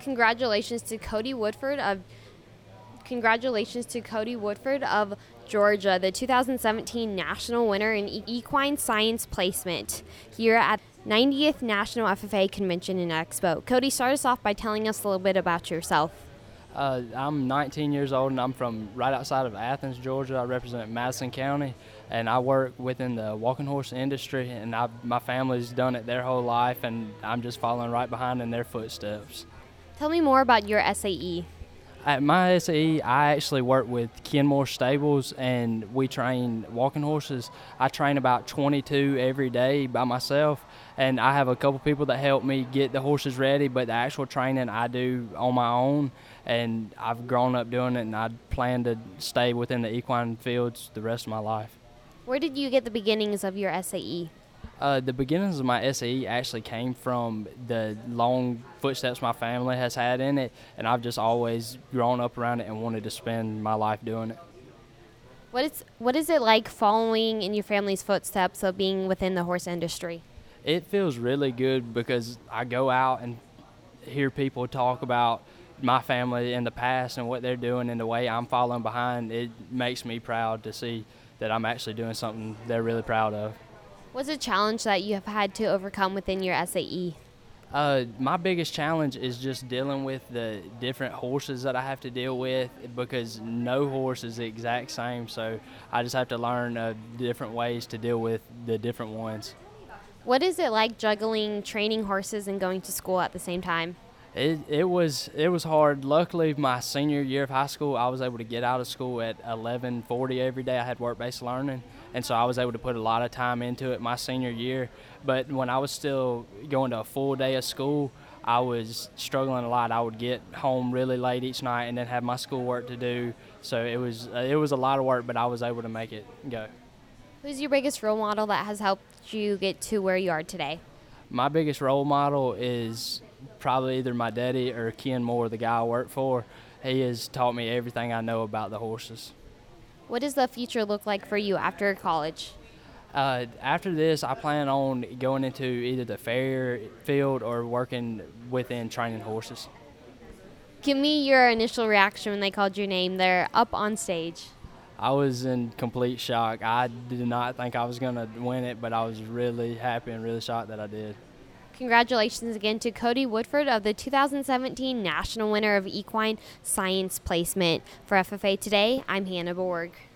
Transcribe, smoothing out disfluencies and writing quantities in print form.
Congratulations to Cody Woodford of Georgia, the 2017 national winner in equine science placement here at 90th National FFA Convention and Expo. Cody, start us off by telling us a little bit about yourself. I'm 19 years old, and I'm from right outside of Athens, Georgia. I represent Madison County, and I work within the walking horse industry, and my family's done it their whole life, and I'm just following right behind in their footsteps. Tell me more about your SAE. At my SAE, I actually work with Kenmore Stables, and we train walking horses. I train about 22 every day by myself, and I have a couple people that help me get the horses ready, but the actual training I do on my own, and I've grown up doing it, and I plan to stay within the equine fields the rest of my life. Where did you get the beginnings of your SAE? The beginnings of my SAE actually came from the long footsteps my family has had in it, and I've just always grown up around it and wanted to spend my life doing it. What is it like following in your family's footsteps of being within the horse industry? It feels really good because I go out and hear people talk about my family in the past and what they're doing, and the way I'm following behind. It makes me proud to see that I'm actually doing something they're really proud of. What's a challenge that you have had to overcome within your SAE? My biggest challenge is just dealing with the different horses that I have to deal with, because no horse is the exact same, so I just have to learn different ways to deal with the different ones. What is it like juggling training horses and going to school at the same time? It was hard. Luckily, my senior year of high school, I was able to get out of school at 11:40 every day. I had work-based learning, and so I was able to put a lot of time into it my senior year. But when I was still going to a full day of school, I was struggling a lot. I would get home really late each night and then have my schoolwork to do. So it was a lot of work, but I was able to make it go. Who's your biggest role model that has helped you get to where you are today? My biggest role model is probably either my daddy or Ken Moore, the guy I work for. He has taught me everything I know about the horses. What does the future look like for you after college? After this, I plan on going into either the farrier field or working within training horses. Give me your initial reaction when they called your name there up on stage. I was in complete shock. I did not think I was going to win it, but I was really happy and really shocked that I did. Congratulations again to Cody Woodford of the 2017 national winner of equine science placement. For FFA Today, I'm Hannah Borg.